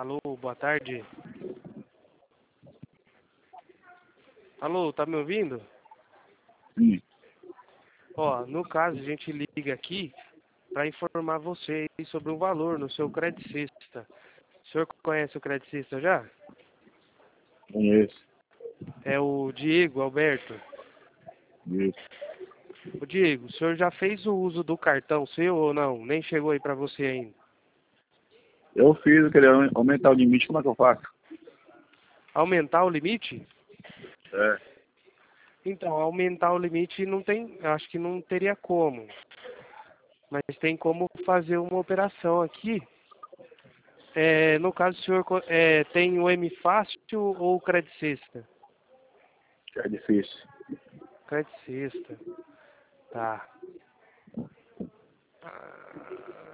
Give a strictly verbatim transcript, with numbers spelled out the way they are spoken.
Alô, boa tarde. Alô, tá me ouvindo? Sim. Ó, no caso, a gente liga aqui para informar você sobre um valor no seu Credicista. O senhor conhece o Credicista já? Conheço. É o Diego Alberto. Isso. O Diego, o senhor já fez o uso do cartão seu ou não? Nem chegou aí para você ainda. Eu fiz, eu queria aumentar o limite, como é que eu faço? Aumentar o limite? É. Então, aumentar o limite não tem, acho que não teria como. Mas tem como fazer uma operação aqui. É, no caso, o senhor co- é, tem o M Fácil ou o Credicista? É difícil. Credicista. Tá. Ah,